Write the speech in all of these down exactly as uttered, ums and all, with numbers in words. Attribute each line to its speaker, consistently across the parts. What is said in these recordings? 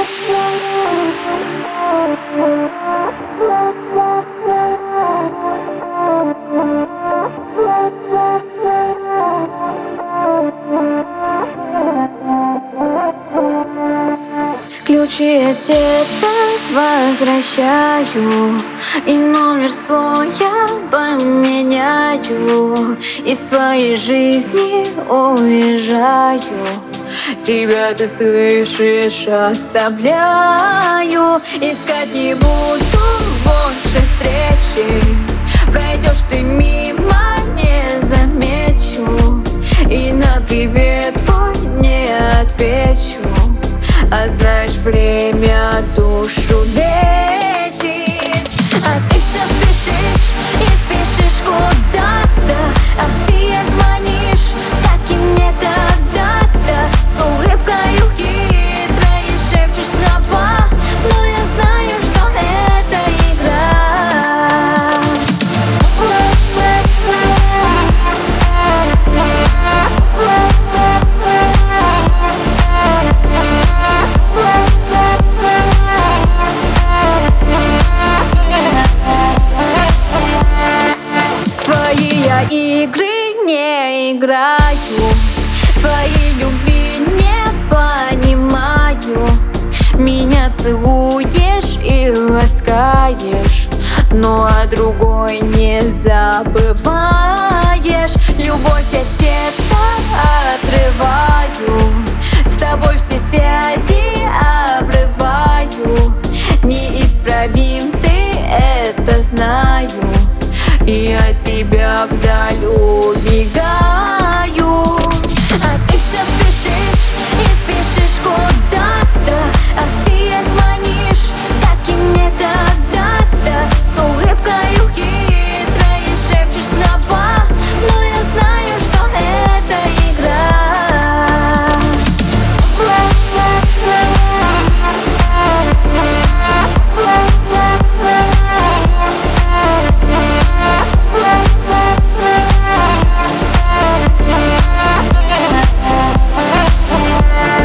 Speaker 1: Ключи от сердца возвращаю, и номер свой я поменяю. Из твоей жизни уезжаю, тебя ты слышишь, оставляю. Искать не буду больше встречи, пройдешь ты мимо, не замечу, и на привет твой не отвечу. А знаешь, время душу лечит. А ты все спешишь и спешишь куда-то, а ты звонишь, так и мне когда-то. С улыбкою хитрой шепчешь слова, но я знаю, что это игра. Игры не играю, твоей любви не понимаю. Меня целуешь и ласкаешь, но о другой не забываешь. Любовь от сердца отрываю, с тобой все связи обрываю. Неисправим, ты это знаю, и от тебя вдаль убегаю. А ты все спешишь и спешишь куда-то, а ты звонишь, так и мне когда-то. С улыбкою хитрой шепчешь слова, но я знаю, что это игра.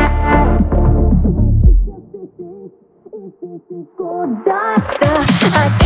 Speaker 1: Куда-то, а